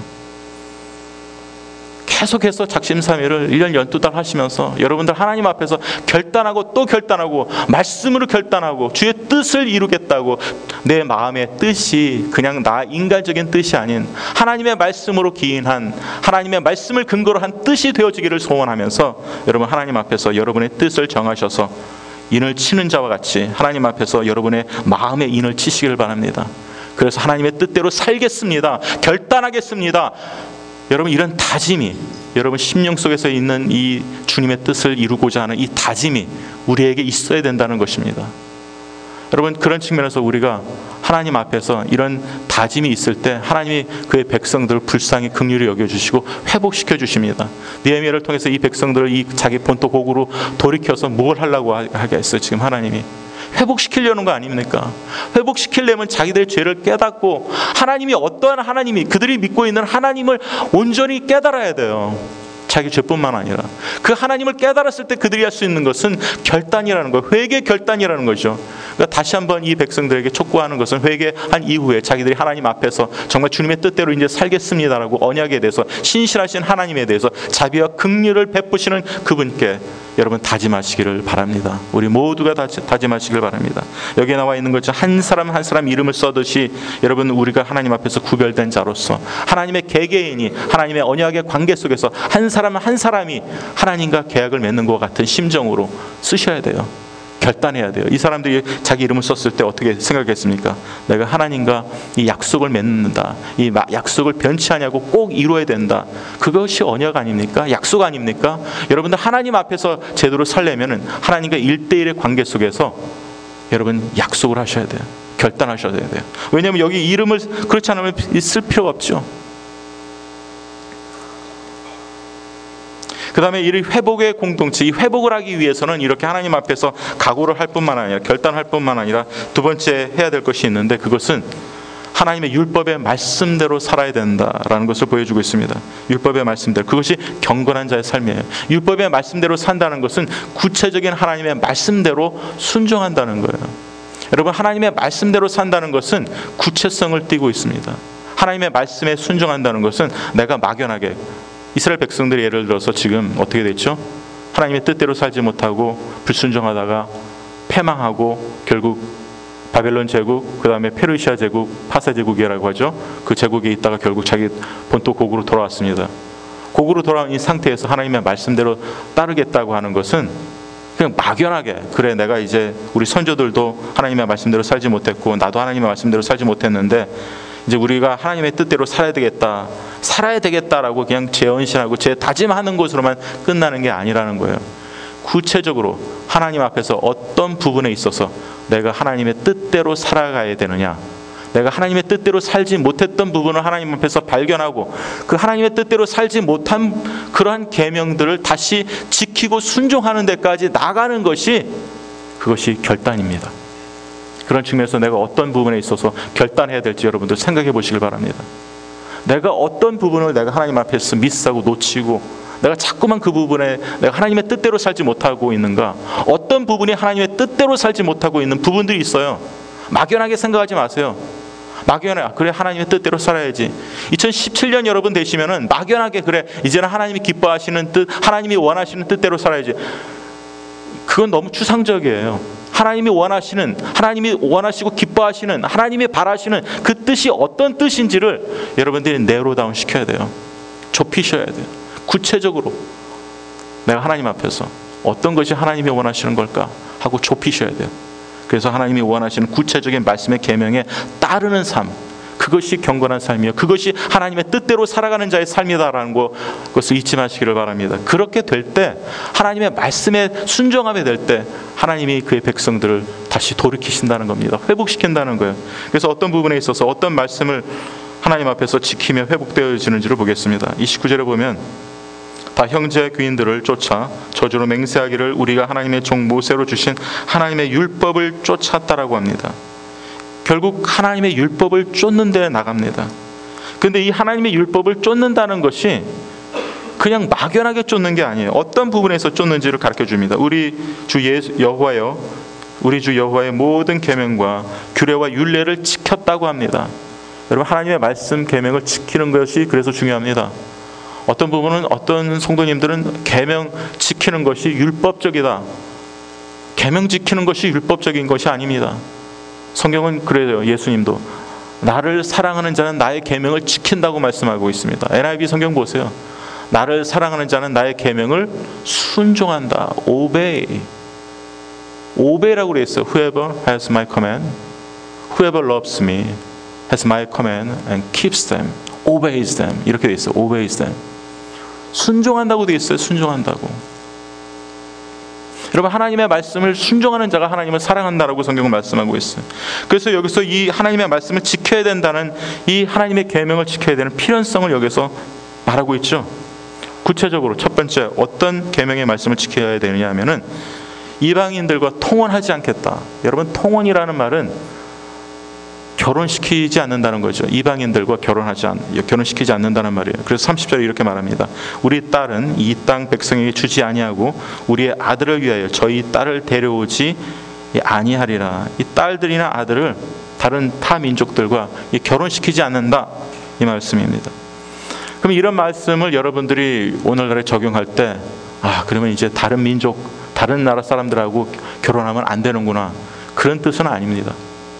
계속해서 작심 3일을 1년 12달 하시면서 여러분들 하나님 앞에서 결단하고 또 결단하고 말씀으로 결단하고 주의 뜻을 이루겠다고, 내 마음의 뜻이 그냥 나 인간적인 뜻이 아닌 하나님의 말씀으로 기인한, 하나님의 말씀을 근거로 한 뜻이 되어지기를 소원하면서 여러분 하나님 앞에서 여러분의 뜻을 정하셔서 인을 치는 자와 같이 하나님 앞에서 여러분의 마음의 인을 치시길 바랍니다. 그래서 하나님의 뜻대로 살겠습니다. 결단하겠습니다. 여러분, 이런 다짐이, 여러분 심령 속에서 있는 이 주님의 뜻을 이루고자 하는 이 다짐이 우리에게 있어야 된다는 것입니다. 여러분, 그런 측면에서 우리가 하나님 앞에서 이런 다짐이 있을 때 하나님이 그의 백성들을 불쌍히 긍휼히 여겨주시고 회복시켜 주십니다. 느헤미야를 통해서 이 백성들을 이 자기 본토 고국으로 돌이켜서 뭘 하려고 하겠어요? 지금 하나님이 회복시키려는 거 아닙니까? 회복시키려면 자기들의 죄를 깨닫고 하나님이 어떠한 하나님이, 그들이 믿고 있는 하나님을 온전히 깨달아야 돼요. 자기 죄뿐만 아니라 그 하나님을 깨달았을 때 그들이 할 수 있는 것은 결단이라는 거예요. 회개 결단이라는 거죠. 그러니까 다시 한번 이 백성들에게 촉구하는 것은 회개한 이후에 자기들이 하나님 앞에서 정말 주님의 뜻대로 이제 살겠습니다라고 언약에 대해서, 신실하신 하나님에 대해서 자비와 긍휼을 베푸시는 그분께 여러분 다짐하시기를 바랍니다. 우리 모두가 다짐하시길 바랍니다. 여기에 나와 있는 것처럼 한 사람 한 사람 이름을 써듯이 여러분, 우리가 하나님 앞에서 구별된 자로서 하나님의 개개인이 하나님의 언약의 관계 속에서 한 사람 한 사람이 하나님과 계약을 맺는 것 같은 심정으로 쓰셔야 돼요. 결단해야 돼요. 이 사람들이 자기 이름을 썼을 때 어떻게 생각했습니까? 내가 하나님과 이 약속을 맺는다, 이 약속을 변치 않냐고 꼭 이루어야 된다. 그것이 언약 아닙니까? 약속 아닙니까? 여러분들 하나님 앞에서 제대로 살려면은 하나님과 1대1의 관계 속에서 여러분 약속을 하셔야 돼요. 결단하셔야 돼요. 왜냐하면 여기 이름을 그렇지 않으면 있을 필요가 없죠. 그 다음에 이 회복의 공동체, 이 회복을 하기 위해서는 이렇게 하나님 앞에서 각오를 할 뿐만 아니라, 결단할 뿐만 아니라 두 번째 해야 될 것이 있는데, 그것은 하나님의 율법의 말씀대로 살아야 된다라는 것을 보여주고 있습니다. 율법의 말씀대로, 그것이 경건한 자의 삶이에요. 율법의 말씀대로 산다는 것은 구체적인 하나님의 말씀대로 순종한다는 거예요. 여러분, 하나님의 말씀대로 산다는 것은 구체성을 띠고 있습니다. 하나님의 말씀에 순종한다는 것은 내가 막연하게, 이스라엘 백성들이 예를 들어서 지금 어떻게 됐죠? 하나님의 뜻대로 살지 못하고 불순종하다가 패망하고 결국 바벨론 제국, 그 다음에 페르시아 제국, 파세 제국이라고 하죠. 그 제국에 있다가 결국 자기 본토 고국으로 돌아왔습니다. 고국으로 돌아온 이 상태에서 하나님의 말씀대로 따르겠다고 하는 것은 그냥 막연하게, 그래 내가 이제 우리 선조들도 하나님의 말씀대로 살지 못했고 나도 하나님의 말씀대로 살지 못했는데 이제 우리가 하나님의 뜻대로 살아야 되겠다라고 그냥 재언신하고 재다짐하는 것으로만 끝나는 게 아니라는 거예요. 구체적으로 하나님 앞에서 어떤 부분에 있어서 내가 하나님의 뜻대로 살아가야 되느냐, 내가 하나님의 뜻대로 살지 못했던 부분을 하나님 앞에서 발견하고 그 하나님의 뜻대로 살지 못한 그러한 계명들을 다시 지키고 순종하는 데까지 나가는 것이, 그것이 결단입니다. 그런 측면에서 내가 어떤 부분에 있어서 결단해야 될지 여러분들 생각해 보시길 바랍니다. 내가 어떤 부분을 내가 하나님 앞에서 미스하고 놓치고 내가 자꾸만 그 부분에 내가 하나님의 뜻대로 살지 못하고 있는가, 어떤 부분이 하나님의 뜻대로 살지 못하고 있는 부분들이 있어요. 막연하게 생각하지 마세요. 막연해, 그래 하나님의 뜻대로 살아야지. 2017년 여러분 되시면은 막연하게, 그래 이제는 하나님이 기뻐하시는 뜻, 하나님이 원하시는 뜻대로 살아야지. 그건 너무 추상적이에요. 하나님이 원하시는, 하나님이 원하시고 기뻐하시는, 하나님이 바라시는 그 뜻이 어떤 뜻인지를 여러분들이 내로다운 시켜야 돼요. 좁히셔야 돼요. 구체적으로 내가 하나님 앞에서 어떤 것이 하나님이 원하시는 걸까 하고 좁히셔야 돼요. 그래서 하나님이 원하시는 구체적인 말씀의 계명에 따르는 삶, 그것이 경건한 삶이요, 그것이 하나님의 뜻대로 살아가는 자의 삶이다라는 것을 잊지 마시기를 바랍니다. 그렇게 될 때, 하나님의 말씀에 순종하게 될 때 하나님이 그의 백성들을 다시 돌이키신다는 겁니다. 회복시킨다는 거예요. 그래서 어떤 부분에 있어서 어떤 말씀을 하나님 앞에서 지키며 회복되어지는지를 보겠습니다. 29절에 보면 다 형제 귀인들을 쫓아 저주로 맹세하기를 우리가 하나님의 종 모세로 주신 하나님의 율법을 쫓았다라고 합니다. 결국 하나님의 율법을 쫓는 데 나갑니다. 그런데 이 하나님의 율법을 쫓는다는 것이 그냥 막연하게 쫓는 게 아니에요. 어떤 부분에서 쫓는지를 가르쳐 줍니다. 우리 주 여호와의 모든 계명과 규례와 율례를 지켰다고 합니다. 여러분, 하나님의 말씀 계명을 지키는 것이 그래서 중요합니다. 어떤 부분은, 어떤 성도님들은 계명 지키는 것이 율법적이다, 계명 지키는 것이 율법적인 것이 아닙니다. 성경은 그래요. 예수님도 나를 사랑하는 자는 나의 계명을 지킨다고 말씀하고 있습니다. NIV 성경 보세요. 나를 사랑하는 자는 나의 계명을 순종한다. obey라고 그랬어요. Whoever has my command, whoever loves me has my command and keeps them, obeys them. 이렇게 돼 있어요. obeys them. 순종한다고 돼 있어요. 순종한다고. 여러분, 하나님의 말씀을 순종하는 자가 하나님을 사랑한다라고 성경은 말씀하고 있어요. 그래서 여기서 이 하나님의 말씀을 지켜야 된다는, 이 하나님의 계명을 지켜야 되는 필연성을 여기서 말하고 있죠. 구체적으로 첫 번째 어떤 계명의 말씀을 지켜야 되느냐 하면은 이방인들과 통혼하지 않겠다. 여러분, 통혼이라는 말은 결혼시키지 않는다는 거죠. 이방인들과 결혼시키지 않는다는 말이에요. 그래서 30절에 이렇게 말합니다. 우리 딸은 이 땅 백성에게 주지 아니하고 우리의 아들을 위하여 저희 딸을 데려오지 아니하리라. 이 딸들이나 아들을 다른 타 민족들과 결혼시키지 않는다, 이 말씀입니다. 그럼 이런 말씀을 여러분들이 오늘날에 적용할 때, 그러면 이제 다른 민족, 다른 나라 사람들하고 결혼하면 안 되는구나, 그런 뜻은 아닙니다.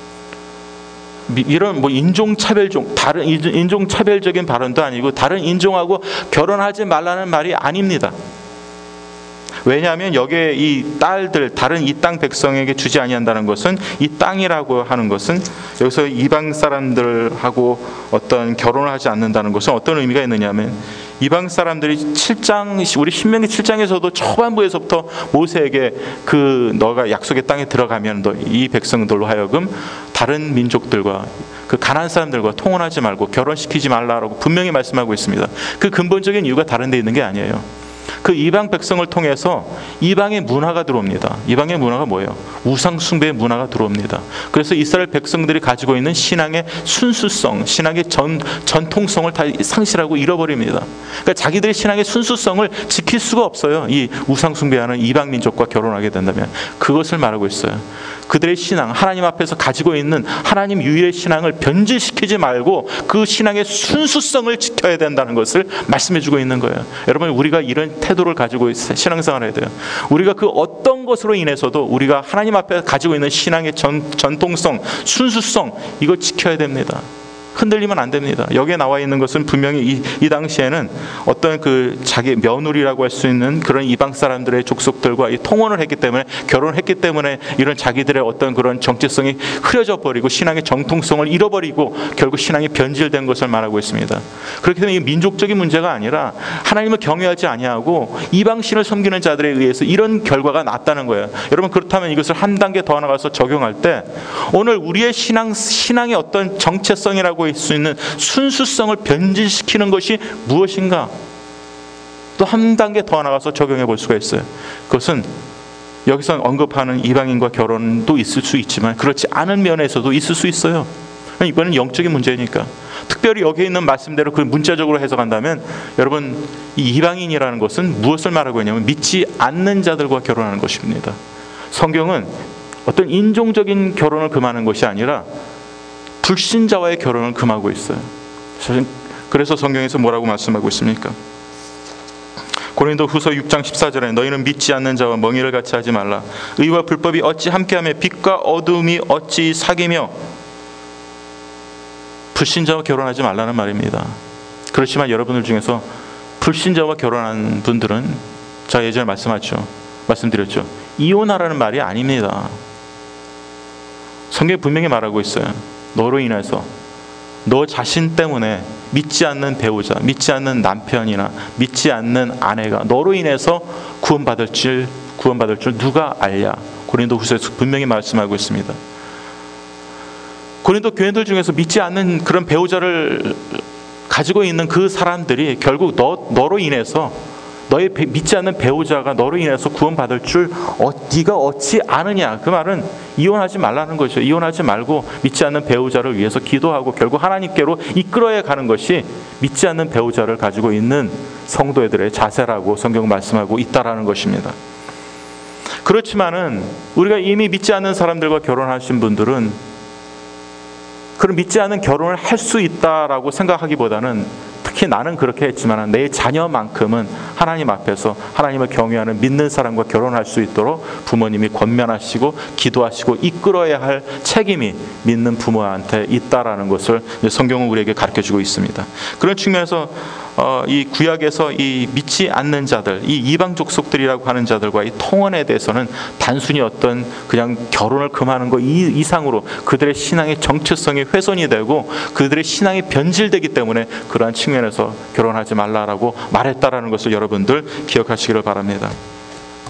이런 다른 인종차별적인 발언도 아니고 다른 인종하고 결혼하지 말라는 말이 아닙니다. 왜냐하면 여기에 이 딸들, 다른 이 땅 백성에게 주지 아니한다는 것은, 이 땅이라고 하는 것은 여기서 이방 사람들하고 어떤 결혼을 하지 않는다는 것은 어떤 의미가 있느냐면, 이방 사람들이 우리 신명기 7장에서도 초반부에서부터 모세에게 너가 약속의 땅에 들어가면 이 백성들로 하여금 다른 민족들과 그 가나안 사람들과 통혼하지 말고 결혼시키지 말라라고 분명히 말씀하고 있습니다. 그 근본적인 이유가 다른 데 있는 게 아니에요. 그 이방 백성을 통해서 이방의 문화가 들어옵니다. 이방의 문화가 뭐예요? 우상 숭배의 문화가 들어옵니다. 그래서 이스라엘 백성들이 가지고 있는 신앙의 순수성, 신앙의 전통성을 다 상실하고 잃어버립니다. 그러니까 자기들의 신앙의 순수성을 지킬 수가 없어요. 이 우상 숭배하는 이방 민족과 결혼하게 된다면. 그것을 말하고 있어요. 그들의 신앙, 하나님 앞에서 가지고 있는 하나님 유일의 신앙을 변질시키지 말고 그 신앙의 순수성을 지켜야 된다는 것을 말씀해주고 있는 거예요. 여러분, 우리가 이런 태도를 가지고 신앙생활을 해야 돼요. 우리가 그 어떤 것으로 인해서도 우리가 하나님 앞에 가지고 있는 신앙의 전통성, 순수성, 이거 지켜야 됩니다. 흔들리면 안 됩니다. 여기에 나와 있는 것은 분명히 이 당시에는 어떤 자기 며느리라고 할 수 있는 그런 이방 사람들의 족속들과 통혼을 했기 때문에, 결혼했기 때문에 이런 자기들의 어떤 그런 정체성이 흐려져 버리고 신앙의 정통성을 잃어버리고 결국 신앙이 변질된 것을 말하고 있습니다. 그렇기 때문에 이 민족적인 문제가 아니라 하나님을 경외하지 아니하고 이방신을 섬기는 자들에 의해서 이런 결과가 났다는 거예요. 여러분, 그렇다면 이것을 한 단계 더 나가서 적용할 때, 오늘 우리의 신앙의 어떤 정체성이라고 할 수 있는 순수성을 변질시키는 것이 무엇인가? 또 한 단계 더 나가서 적용해 볼 수가 있어요. 그것은 여기서 언급하는 이방인과 결혼도 있을 수 있지만 그렇지 않은 면에서도 있을 수 있어요. 이거는 영적인 문제니까. 특별히 여기에 있는 말씀대로 그 문자적으로 해석한다면, 여러분, 이 이방인이라는 것은 무엇을 말하고 있냐면 믿지 않는 자들과 결혼하는 것입니다. 성경은 어떤 인종적인 결혼을 금하는 것이 아니라 불신자와의 결혼을 금하고 있어요. 그래서 성경에서 뭐라고 말씀하고 있습니까? 고린도후서 6장 14절에 너희는 믿지 않는 자와 멍에를 같이 하지 말라. 의와 불법이 어찌 함께하며 빛과 어둠이 어찌 사귀며. 불신자와 결혼하지 말라는 말입니다. 그렇지만 여러분들 중에서 불신자와 결혼한 분들은, 제가 예전에 말씀드렸죠. 이혼하라는 말이 아닙니다. 성경이 분명히 말하고 있어요. 너로 인해서, 너 자신 때문에 믿지 않는 배우자, 믿지 않는 남편이나 믿지 않는 아내가 너로 인해서 구원받을 줄 누가 알랴. 고린도후서에서 분명히 말씀하고 있습니다. 고린도 교인들 중에서 믿지 않는 그런 배우자를 가지고 있는 그 사람들이 결국 너로 인해서, 너의 믿지 않는 배우자가 너로 인해서 구원받을 줄 네가 얻지 않으냐. 그 말은 이혼하지 말라는 거죠. 이혼하지 말고 믿지 않는 배우자를 위해서 기도하고 결국 하나님께로 이끌어야 가는 것이 믿지 않는 배우자를 가지고 있는 성도들의 자세라고 성경은 말씀하고 있다라는 것입니다. 그렇지만은 우리가 이미 믿지 않는 사람들과 결혼하신 분들은 그런 믿지 않는 결혼을 할 수 있다라고 생각하기보다는, 특히 나는 그렇게 했지만 내 자녀만큼은 하나님 앞에서 하나님을 경외하는 믿는 사람과 결혼할 수 있도록 부모님이 권면하시고 기도하시고 이끌어야 할 책임이 믿는 부모한테 있다라는 것을 성경은 우리에게 가르쳐주고 있습니다. 그런 측면에서 이 구약에서 이 믿지 않는 자들, 이 이방 족속들이라고 하는 자들과 이 통혼에 대해서는 단순히 어떤 그냥 결혼을 금하는 것 이상으로 그들의 신앙의 정체성이 훼손이 되고 그들의 신앙이 변질되기 때문에 그러한 측면에서 결혼하지 말라라고 말했다라는 것을 여러분들 기억하시기를 바랍니다.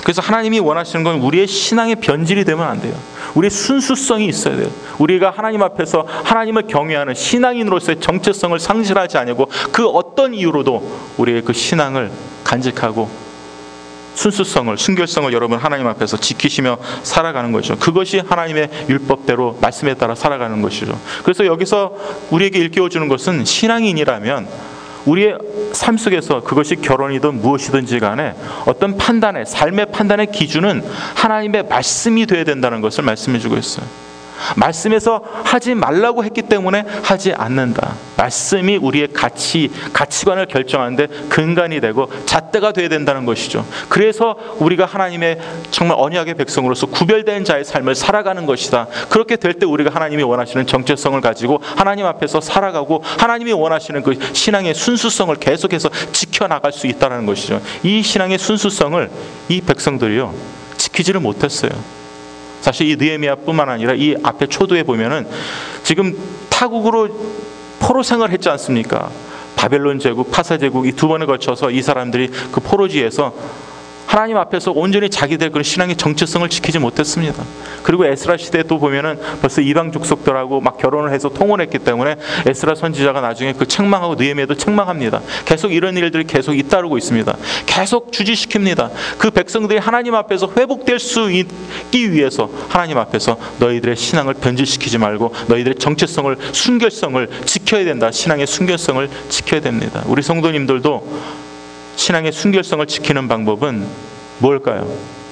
그래서 하나님이 원하시는 건 우리의 신앙의 변질이 되면 안 돼요. 우리의 순수성이 있어야 돼요. 우리가 하나님 앞에서 하나님을 경외하는 신앙인으로서의 정체성을 상실하지 않고 그 어떤 이유로도 우리의 그 신앙을 간직하고 순수성을, 순결성을 여러분 하나님 앞에서 지키시며 살아가는 거죠. 그것이 하나님의 율법대로 말씀에 따라 살아가는 것이죠. 그래서 여기서 우리에게 일깨워주는 것은 신앙인이라면 우리의 삶 속에서 그것이 결혼이든 무엇이든지 간에 어떤 판단의, 삶의 판단의 기준은 하나님의 말씀이 되어야 된다는 것을 말씀해 주고 있어요. 말씀에서 하지 말라고 했기 때문에 하지 않는다. 말씀이 우리의 가치관을 결정하는데 근간이 되고 잣대가 되어야 된다는 것이죠. 그래서 우리가 하나님의 정말 언약의 백성으로서 구별된 자의 삶을 살아가는 것이다. 그렇게 될 때 우리가 하나님이 원하시는 정체성을 가지고 하나님 앞에서 살아가고 하나님이 원하시는 그 신앙의 순수성을 계속해서 지켜나갈 수 있다는 것이죠. 이 신앙의 순수성을 이 백성들이요 지키지를 못했어요. 사실 이 느헤미야뿐만 아니라 이 앞에 초도에 보면은 지금 타국으로 포로 생활했지 않습니까? 바벨론 제국, 파사 제국 이 두 번에 걸쳐서 이 사람들이 그 포로지에서 하나님 앞에서 온전히 자기들 그런 신앙의 정체성을 지키지 못했습니다. 그리고 에스라 시대에 또 보면은 벌써 이방 족속들하고 막 결혼을 해서 통혼했기 때문에 에스라 선지자가 나중에 그 책망하고 느헤미야도 책망합니다. 계속 이런 일들이 계속 잇따르고 있습니다. 계속 주지시킵니다. 그 백성들이 하나님 앞에서 회복될 수 있기 위해서 하나님 앞에서 너희들의 신앙을 변질시키지 말고 너희들의 정체성을, 순결성을 지켜야 된다. 신앙의 순결성을 지켜야 됩니다. 우리 성도님들도 신앙의 순결성을 지키는 방법은 뭘까요?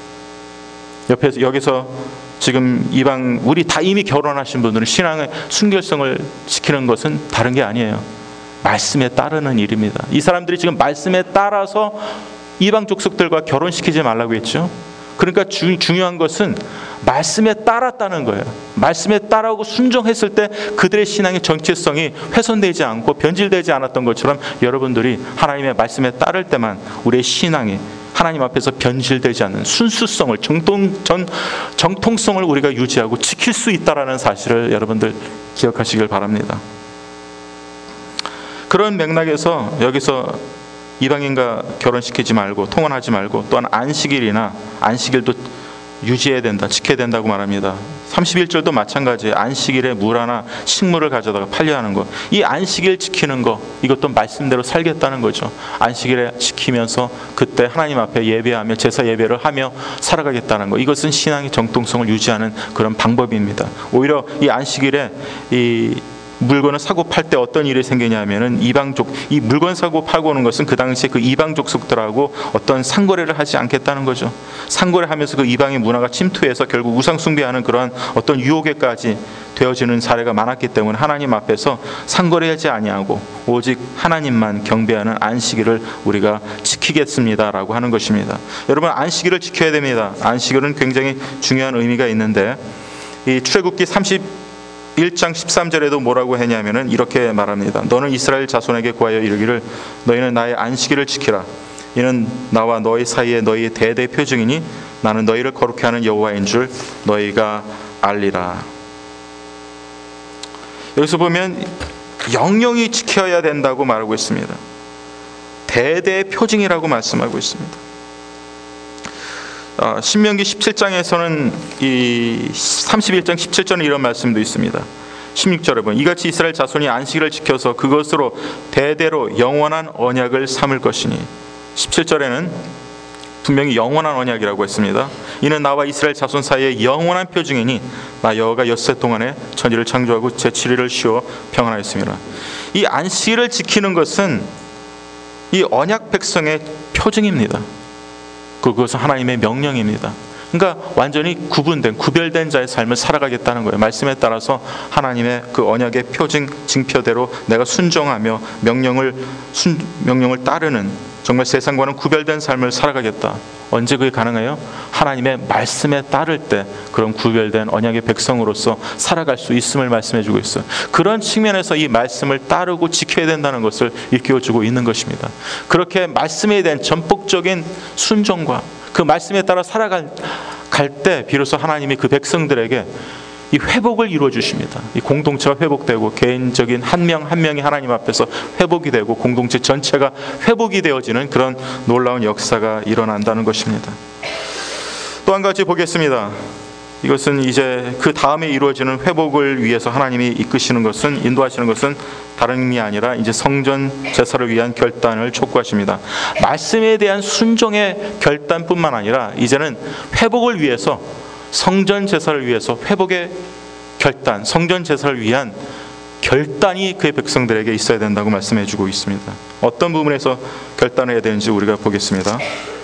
여기서 지금 우리 다 이미 결혼하신 분들은 신앙의 순결성을 지키는 것은 다른 게 아니에요. 말씀에 따르는 일입니다. 이 사람들이 지금 말씀에 따라서 이방 족속들과 결혼시키지 말라고 했죠. 그러니까 중요한 것은 말씀에 따랐다는 거예요. 말씀에 따라오고 순종했을 때 그들의 신앙의 정체성이 훼손되지 않고 변질되지 않았던 것처럼 여러분들이 하나님의 말씀에 따를 때만 우리의 신앙이 하나님 앞에서 변질되지 않는 순수성을, 정통성을 우리가 유지하고 지킬 수 있다는 사실을 여러분들 기억하시길 바랍니다. 그런 맥락에서 여기서 이방인과 결혼시키지 말고 통혼하지 말고 또한 안식일도 유지해야 된다, 지켜야 된다고 말합니다. 31절도 마찬가지예요. 안식일에 물 하나 식물을 가져다가 팔려 하는 것. 이 안식일 지키는 것, 이것도 말씀대로 살겠다는 거죠. 안식일에 지키면서 그때 하나님 앞에 예배하며 제사 예배를 하며 살아가겠다는 것. 이것은 신앙의 정통성을 유지하는 그런 방법입니다. 오히려 이 안식일에 이 물건을 사고 팔 때 어떤 일이 생기냐면은 이 물건 사고 팔고 오는 것은 그 당시에 그 이방 족속들하고 어떤 상거래를 하지 않겠다는 거죠. 상거래하면서 그 이방의 문화가 침투해서 결국 우상 숭배하는 그런 어떤 유혹에까지 되어지는 사례가 많았기 때문에 하나님 앞에서 상거래하지 아니하고 오직 하나님만 경배하는 안식일을 우리가 지키겠습니다라고 하는 것입니다. 여러분, 안식일을 지켜야 됩니다. 안식일은 굉장히 중요한 의미가 있는데 이 출애굽기 1장 13절에도 뭐라고 했냐면은 이렇게 말합니다. 너는 이스라엘 자손에게 구하여 이르기를 너희는 나의 안식일을 지키라. 이는 나와 너희 사이에 너희의 대대 표징이니 나는 너희를 거룩히 하는 여호와인 줄 너희가 알리라. 여기서 보면 영영이 지켜야 된다고 말하고 있습니다. 대대 표징이라고 말씀하고 있습니다. 신명기 17장에서는 이 31장 17절에 이런 말씀도 있습니다. 16절에 보면 이같이 이스라엘 자손이 안식일을 지켜서 그것으로 대대로 영원한 언약을 삼을 것이니 17절에는 분명히 영원한 언약이라고 했습니다. 이는 나와 이스라엘 자손 사이에 영원한 표징이니 나 여호와가 엿새 동안에 천지를 창조하고 제7일을 쉬어 평안하였습니다. 이 안식일을 지키는 것은 이 언약 백성의 표징입니다. 그것은 하나님의 명령입니다. 그러니까 완전히 구별된 자의 삶을 살아가겠다는 거예요. 말씀에 따라서 하나님의 그 언약의 표징, 징표대로 내가 순종하며 명령을 따르는 정말 세상과는 구별된 삶을 살아가겠다. 언제 그게 가능해요? 하나님의 말씀에 따를 때 그런 구별된 언약의 백성으로서 살아갈 수 있음을 말씀해주고 있어요. 그런 측면에서 이 말씀을 따르고 지켜야 된다는 것을 일깨워주고 있는 것입니다. 그렇게 말씀에 대한 전폭적인 순종과 그 말씀에 따라 살아갈 때 비로소 하나님이 그 백성들에게 이 회복을 이루어 주십니다. 이 공동체가 회복되고 개인적인 한 명 한 명이 하나님 앞에서 회복이 되고 공동체 전체가 회복이 되어지는 그런 놀라운 역사가 일어난다는 것입니다. 또 한 가지 보겠습니다. 이것은 이제 그 다음에 이루어지는 회복을 위해서 하나님이 이끄시는 것은, 인도하시는 것은 다른 의미 아니라 이제 성전 제사를 위한 결단을 촉구하십니다. 말씀에 대한 순종의 결단뿐만 아니라 이제는 회복을 위해서, 성전 제사를 위해서 회복의 결단, 성전 제사를 위한 결단이 그의 백성들에게 있어야 된다고 말씀해 주고 있습니다. 어떤 부분에서 결단을 해야 되는지 우리가 보겠습니다.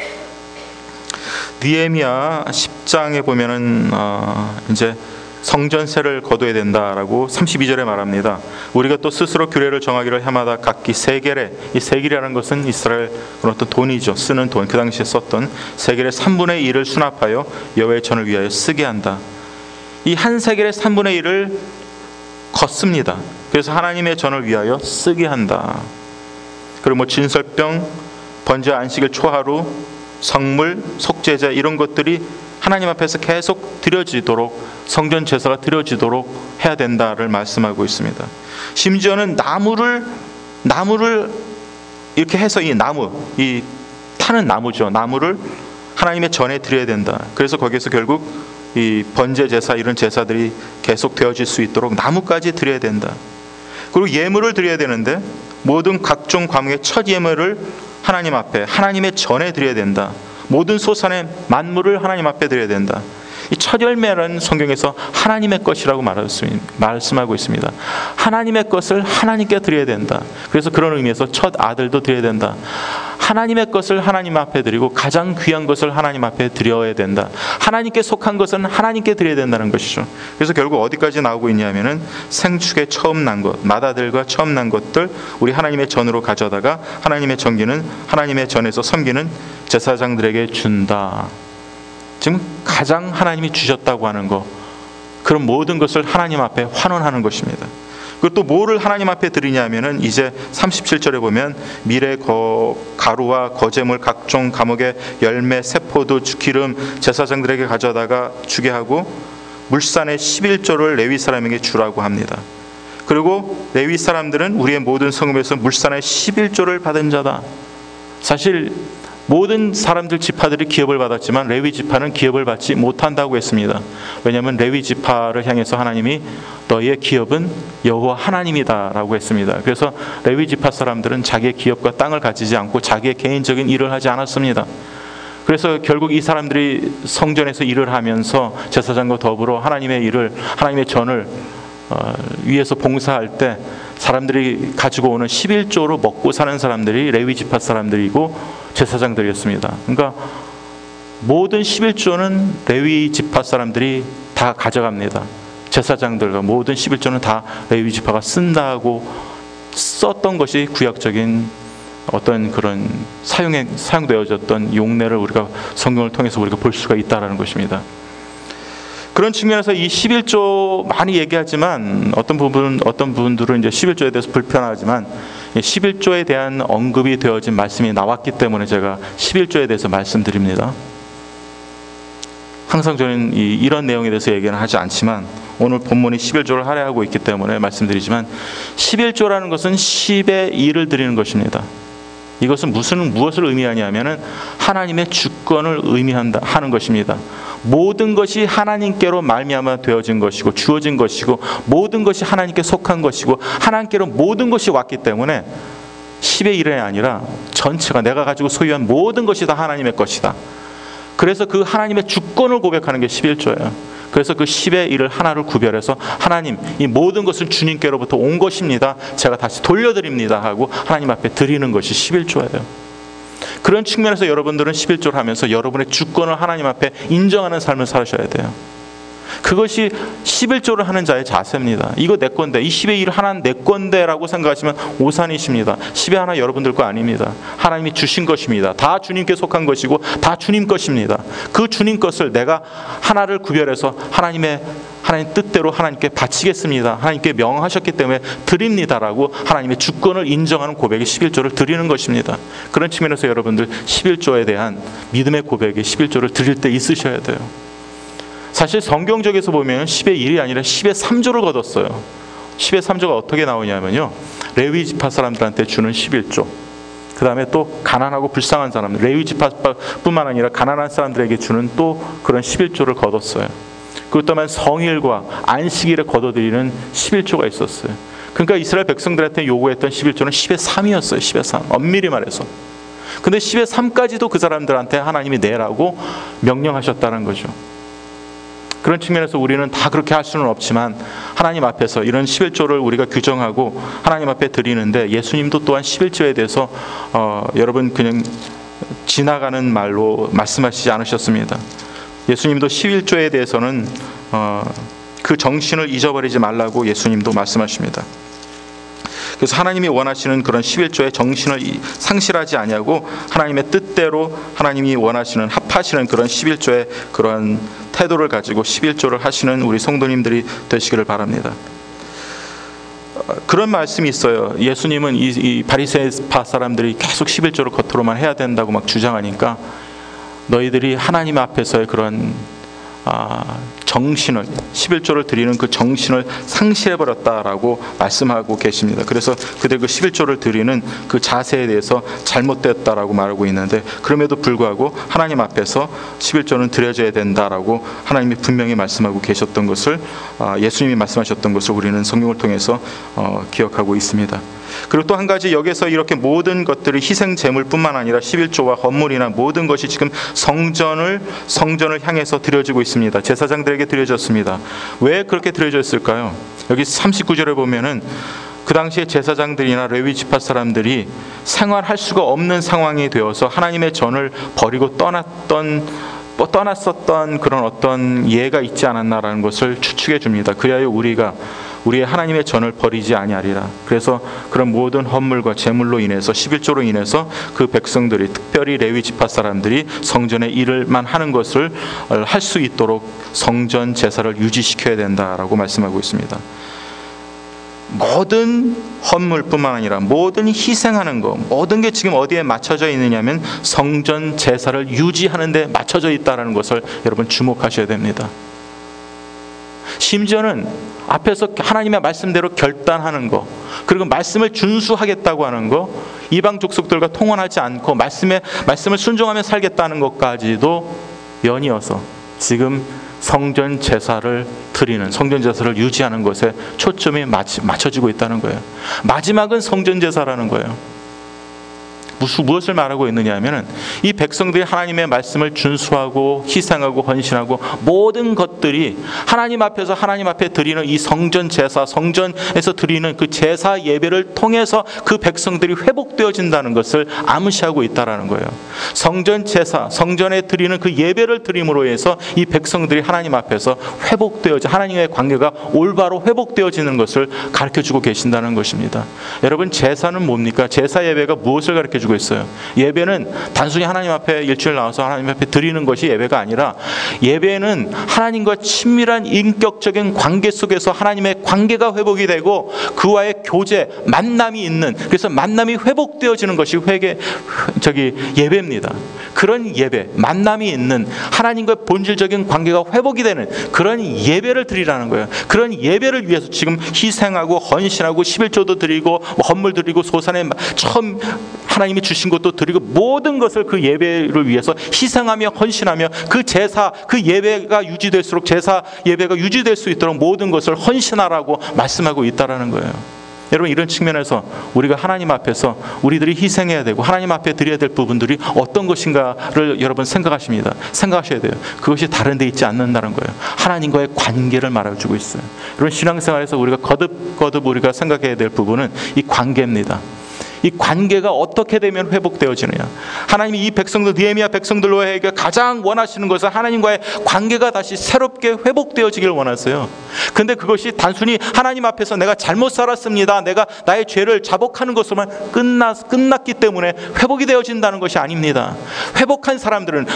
느헤미야 10장에 보면은 이제 성전세를 거둬야 된다라고 32절에 말합니다. 우리가 또 스스로 규례를 정하기를 해마다 각기 세겔에, 이 세겔이라는 것은 이스라엘 어떤 돈이죠. 쓰는 돈, 그 당시에 썼던 세겔의 3분의 1을 수납하여 여호와의 전을 위하여 쓰게 한다. 이 한 세겔의 3분의 1을 걷습니다. 그래서 하나님의 전을 위하여 쓰게 한다. 그리고 진설병, 번제, 안식일, 초하루, 성물, 속죄제 이런 것들이 하나님 앞에서 계속 드려지도록, 성전 제사가 드려지도록 해야 된다를 말씀하고 있습니다. 심지어는 나무를 이렇게 해서 이 타는 나무죠. 나무를 하나님의 전에 드려야 된다. 그래서 거기서 결국 이 번제 제사 이런 제사들이 계속 되어질 수 있도록 나무까지 드려야 된다. 그리고 예물을 드려야 되는데 모든 각종 과목의 첫 예물을 하나님 앞에, 하나님의 전에 드려야 된다. 모든 소산의 만물을 하나님 앞에 드려야 된다. 이 첫 열매는 성경에서 하나님의 것이라고 말씀하고 있습니다. 하나님의 것을 하나님께 드려야 된다. 그래서 그런 의미에서 첫 아들도 드려야 된다. 하나님의 것을 하나님 앞에 드리고 가장 귀한 것을 하나님 앞에 드려야 된다. 하나님께 속한 것은 하나님께 드려야 된다는 것이죠. 그래서 결국 어디까지 나오고 있냐면은 생축에 처음 난 것, 맏아들과 처음 난 것들 우리 하나님의 전으로 가져다가 하나님의 전기는 하나님의 전에서 섬기는 제사장들에게 준다. 지금 가장 하나님이 주셨다고 하는 것, 그런 모든 것을 하나님 앞에 환원하는 것입니다. 그리고 또 뭐를 하나님 앞에 드리냐면은 이제 37절에 보면 밀의 가루와 거제물, 각종 감옥의 열매, 세포도, 기름 제사장들에게 가져다가 주게 하고 물산의 11조를 레위 사람에게 주라고 합니다. 그리고 레위 사람들은 우리의 모든 성읍에서 물산의 11조를 받은 자다. 사실 모든 사람들 지파들이 기업을 받았지만 레위 지파는 기업을 받지 못한다고 했습니다. 왜냐하면 레위 지파를 향해서 하나님이 너희의 기업은 여호와 하나님이다라고 했습니다. 그래서 레위 지파 사람들은 자기의 기업과 땅을 가지지 않고 자기의 개인적인 일을 하지 않았습니다. 그래서 결국 이 사람들이 성전에서 일을 하면서 제사장과 더불어 하나님의 일을, 하나님의 전을 위해서 봉사할 때 사람들이 가지고 오는 11조로 먹고 사는 사람들이 레위 지파 사람들이고 제사장들이었습니다. 그러니까 모든 11조는 레위 지파 사람들이 다 가져갑니다. 제사장들과 모든 11조는 다 레위 지파가 쓴다고 썼던 것이 구약적인 어떤 그런 사용되어졌던 용례를 우리가 성경을 통해서 우리가 볼 수가 있다라는 것입니다. 그런 측면에서 이 11조 많이 얘기하지만 어떤 분들은 이제 11조에 대해서 불편하지만 11조에 대한 언급이 되어진 말씀이 나왔기 때문에 제가 11조에 대해서 말씀드립니다. 항상 저는 이런 내용에 대해서 얘기는 하지 않지만 오늘 본문이 11조를 할애하고 있기 때문에 말씀드리지만 11조라는 것은 10의 1을 드리는 것입니다. 이것은 무엇을 의미하냐면은 하나님의 주권을 하는 것입니다. 모든 것이 하나님께로 말미암아 되어진 것이고 주어진 것이고 모든 것이 하나님께 속한 것이고 하나님께로 모든 것이 왔기 때문에 10의 1이 아니라 전체가 내가 가지고 소유한 모든 것이 다 하나님의 것이다. 그래서 그 하나님의 주권을 고백하는 게 11조예요. 그래서 그 10의 1을 하나를 구별해서 하나님, 이 모든 것은 주님께로부터 온 것입니다. 제가 다시 돌려드립니다 하고 하나님 앞에 드리는 것이 11조예요. 그런 측면에서 여러분들은 11조를 하면서 여러분의 주권을 하나님 앞에 인정하는 삶을 살으셔야 돼요. 그것이 11조를 하는 자의 자세입니다. 이거 내 건데, 이 10의 1 하나는 내 건데라고 생각하시면 오산이십니다. 10의 하나 여러분들 거 아닙니다. 하나님이 주신 것입니다. 다 주님께 속한 것이고 다 주님 것입니다. 그 주님 것을 내가 하나를 구별해서 하나님 뜻대로 하나님께 바치겠습니다. 하나님께 명하셨기 때문에 드립니다라고 하나님의 주권을 인정하는 고백이 11조를 드리는 것입니다. 그런 측면에서 여러분들 11조에 대한 믿음의 고백이 11조를 드릴 때 있으셔야 돼요. 사실 성경적에서 보면 10의 1이 아니라 10의 3조를 거뒀어요. 10의 3조가 어떻게 나오냐면요, 레위 지파 사람들한테 주는 11조, 그 다음에 또 가난하고 불쌍한 사람들, 레위 지파뿐만 아니라 가난한 사람들에게 주는 또 그런 11조를 거뒀어요. 그것 또한 성일과 안식일에 거둬들이는 11조가 있었어요. 그러니까 이스라엘 백성들한테 요구했던 11조는 10의 3이었어요. 10의 3. 엄밀히 말해서. 근데 10의 3까지도 그 사람들한테 하나님이 내라고 명령하셨다는 거죠. 그런 측면에서 우리는 다 그렇게 할 수는 없지만 하나님 앞에서 이런 11조를 우리가 규정하고 하나님 앞에 드리는데, 예수님도 또한 11조에 대해서 여러분 그냥 지나가는 말로 말씀하시지 않으셨습니다. 예수님도 11조에 대해서는 그 정신을 잊어버리지 말라고 예수님도 말씀하십니다. 그래서 하나님이 원하시는 그런 11조의 정신을 상실하지 아니하고 하나님의 뜻대로 하나님이 원하시는 합하시는 그런 11조의 그런 태도를 가지고 11조를 하시는 우리 성도님들이 되시기를 바랍니다. 그런 말씀이 있어요. 예수님은 이 바리새파 사람들이 계속 11조를 겉으로만 해야 된다고 막 주장하니까 너희들이 하나님 앞에서의 그런 정신을, 11조를 드리는 그 정신을 상실해버렸다라고 말씀하고 계십니다. 그래서 그들 그 11조를 드리는 그 자세에 대해서 잘못됐다라고 말하고 있는데, 그럼에도 불구하고 하나님 앞에서 11조는 드려져야 된다라고 하나님이 분명히 말씀하고 계셨던 것을, 예수님이 말씀하셨던 것을 우리는 성경을 통해서 기억하고 있습니다. 그리고 또 한 가지, 여기서 이렇게 모든 것들이 희생 제물뿐만 아니라 11조와 헌물이나 모든 것이 지금 성전을 향해서 드려지고 있습니다. 제사장들에게 드려졌습니다. 왜 그렇게 드려졌을까요? 여기 39절에 보면은 그 당시에 제사장들이나 레위 지파 사람들이 생활할 수가 없는 상황이 되어서 하나님의 전을 버리고 떠났었던 그런 어떤 예가 있지 않았나라는 것을 추측해 줍니다. 그리하여 우리의 하나님의 전을 버리지 아니하리라. 그래서 그런 모든 헌물과 제물로 인해서 11조로 인해서 그 백성들이, 특별히 레위 지파 사람들이 성전의 일을만 하는 것을 할 수 있도록 성전 제사를 유지시켜야 된다라고 말씀하고 있습니다. 모든 헌물뿐만 아니라 모든 희생하는 것, 모든 게 지금 어디에 맞춰져 있느냐면 성전 제사를 유지하는 데 맞춰져 있다는 것을 여러분 주목하셔야 됩니다. 심지어는 앞에서 하나님의 말씀대로 결단하는 거, 그리고 말씀을 준수하겠다고 하는 거, 이방 족속들과 통혼하지 않고 말씀을 순종하며 살겠다는 것까지도 연이어서 지금 성전 제사를 드리는, 성전 제사를 유지하는 것에 초점이 맞춰지고 있다는 거예요. 마지막은 성전 제사라는 거예요. 무엇을 말하고 있느냐 하면은 이 백성들이 하나님의 말씀을 준수하고 희생하고 헌신하고 모든 것들이 하나님 앞에 드리는 이 성전 제사, 성전에서 드리는 그 제사 예배를 통해서 그 백성들이 회복되어진다는 것을 암시하고 있다라는 거예요. 성전 제사, 성전에 드리는 그 예배를 드림으로 해서 이 백성들이 하나님 앞에서 하나님의 관계가 올바로 회복되어지는 것을 가르쳐주고 계신다는 것입니다. 여러분, 제사는 뭡니까? 제사 예배가 무엇을 가르쳐주고 있어요? 예배는 단순히 하나님 앞에 일주일 나와서 하나님 앞에 드리는 것이 예배가 아니라, 예배는 하나님과 친밀한 인격적인 관계 속에서 하나님의 관계가 회복이 되고 그와의 교제, 만남이 있는, 그래서 만남이 회복되어지는 것이 예배입니다. 그런 예배, 만남이 있는 하나님과 본질적인 관계가 회복이 되는 그런 예배를 드리라는 거예요. 그런 예배를 위해서 지금 희생하고 헌신하고 11조도 드리고 헌물 드리고 소산에 처음 하나님이 주신 것도 드리고 모든 것을 그 예배를 위해서 희생하며 헌신하며 그 제사, 그 예배가 유지될수록 제사 예배가 유지될 수 있도록 모든 것을 헌신하라고 말씀하고 있다라는 거예요. 여러분, 이런 측면에서 우리가 하나님 앞에서 우리들이 희생해야 되고 하나님 앞에 드려야 될 부분들이 어떤 것인가를 여러분 생각하셔야 돼요. 그것이 다른 데 있지 않는다는 거예요. 하나님과의 관계를 말해주고 있어요. 이런 신앙생활에서 우리가 거듭 우리가 생각해야 될 부분은 이 관계입니다. 이 관계가 어떻게 되면 회복되어지느냐. 하나님이 이 백성들, 느헤미야 백성들로에게 가장 원하시는 것은 하나님과의 관계가 다시 새롭게 회복되어지길 원하세요. 근데 그것이 단순히 하나님 앞에서 내가 잘못 살았습니다, 내가 나의 죄를 자복하는 것으로만 끝났기 때문에 회복이 되어진다는 것이 아닙니다. 회복한 사람들은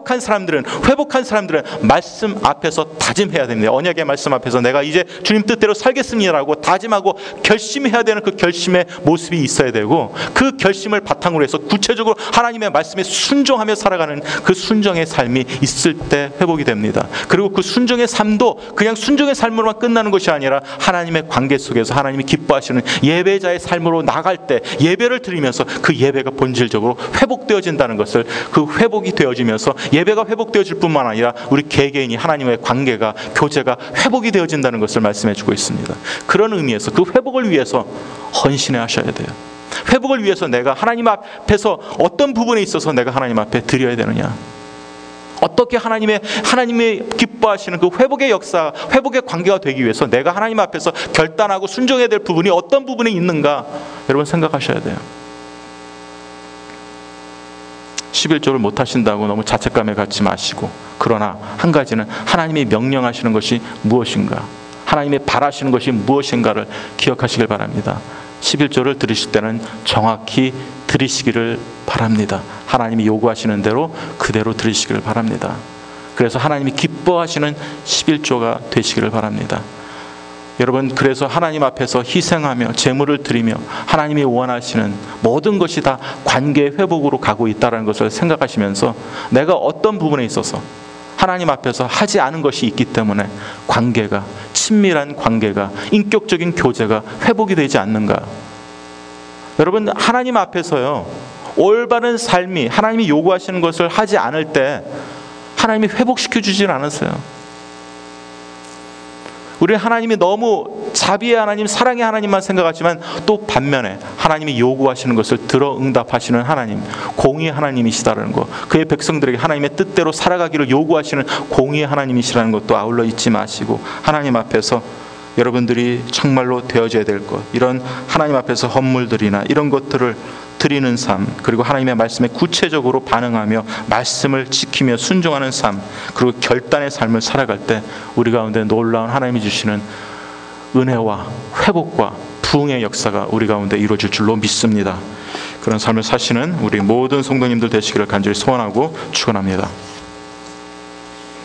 말씀 앞에서 다짐해야 됩니다. 언약의 말씀 앞에서 내가 이제 주님 뜻대로 살겠습니다라고 다짐하고 결심해야 되는 그 결심의 모습이 있어야 되고, 가지고 그 결심을 바탕으로 해서 구체적으로 하나님의 말씀에 순종하며 살아가는 그 순종의 삶이 있을 때 회복이 됩니다. 그리고 그 순종의 삶도 그냥 순종의 삶으로만 끝나는 것이 아니라 하나님의 관계 속에서 하나님이 기뻐하시는 예배자의 삶으로 나갈 때 예배를 드리면서 그 예배가 본질적으로 회복되어진다는 것을, 그 회복이 되어지면서 예배가 회복되어질 뿐만 아니라 우리 개개인이 하나님의 관계가, 교제가 회복이 되어진다는 것을 말씀해 주고 있습니다. 그런 의미에서 그 회복을 위해서 헌신해 하셔야 돼요. 회복을 위해서 내가 하나님 앞에서 어떤 부분에 있어서 내가 하나님 앞에 드려야 되느냐, 어떻게 하나님의 기뻐하시는 그 회복의 역사, 회복의 관계가 되기 위해서 내가 하나님 앞에서 결단하고 순종해야 될 부분이 어떤 부분에 있는가, 여러분 생각하셔야 돼요. 11조를 못하신다고 너무 자책감에 갖지 마시고, 그러나 한 가지는 하나님이 명령하시는 것이 무엇인가, 하나님이 바라시는 것이 무엇인가를 기억하시길 바랍니다. 11조를 들으실 때는 정확히 들으시기를 바랍니다. 하나님이 요구하시는 대로 그대로 들으시기를 바랍니다. 그래서 하나님이 기뻐하시는 11조가 되시기를 바랍니다. 여러분, 그래서 하나님 앞에서 희생하며 제물을 드리며 하나님이 원하시는 모든 것이 다 관계 회복으로 가고 있다는 것을 생각하시면서 내가 어떤 부분에 있어서 하나님 앞에서 하지 않은 것이 있기 때문에 관계가, 친밀한 관계가, 인격적인 교제가 회복이 되지 않는가. 여러분, 하나님 앞에서요, 올바른 삶이, 하나님이 요구하시는 것을 하지 않을 때 하나님이 회복시켜 주질 않으세요. 우리 하나님이 너무 자비의 하나님, 사랑의 하나님만 생각하지만 또 반면에 하나님이 요구하시는 것을 들어 응답하시는 하나님, 공의의 하나님이시다는 것, 그의 백성들에게 하나님의 뜻대로 살아가기를 요구하시는 공의의 하나님이시라는 것도 아울러 잊지 마시고, 하나님 앞에서 여러분들이 정말로 되어져야 될 것, 이런 하나님 앞에서 헌물들이나 이런 것들을 드리는 삶, 그리고 하나님의 말씀에 구체적으로 반응하며 말씀을 지키며 순종하는 삶, 그리고 결단의 삶을 살아갈 때 우리 가운데 놀라운 하나님이 주시는 은혜와 회복과 부흥의 역사가 우리 가운데 이루어질 줄로 믿습니다. 그런 삶을 사시는 우리 모든 성도님들 되시기를 간절히 소원하고 축원합니다.